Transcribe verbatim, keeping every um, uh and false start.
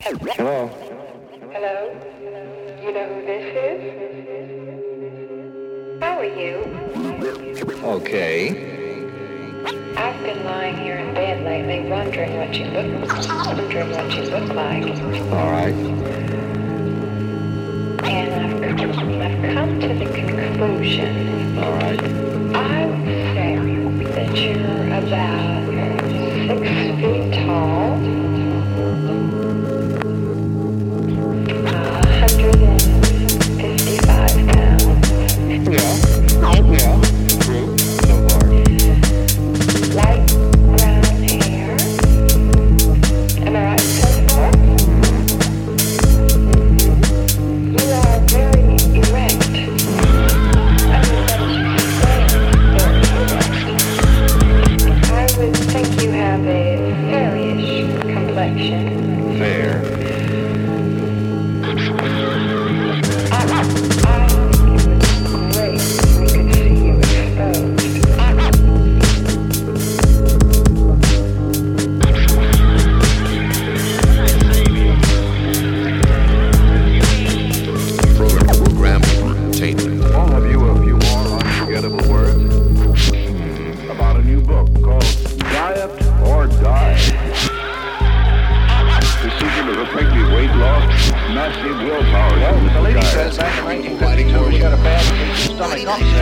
Hello? Hello? You know who this is? How are you? Okay. I've been lying here in bed lately wondering what you look wondering what you look like. All right. And I've come, I've come to the conclusion. All right. I would say that you're about six feet tall. one hundred fifty-five pounds. Yeah. Yeah. True. So far. Light brown hair. Am I right so far? You are very erect. I mean, that you stand very erect. I would think you have a fairish complexion. Fair. I, I think it would be great if we could see you exposed. Program entertainment. I'll have you a few more unforgettable words about a new book called Diet or Die. The secret of effective weight loss, massive willpower. Well, the lady says back in nineteen fifty-two she had a bad stomach upset.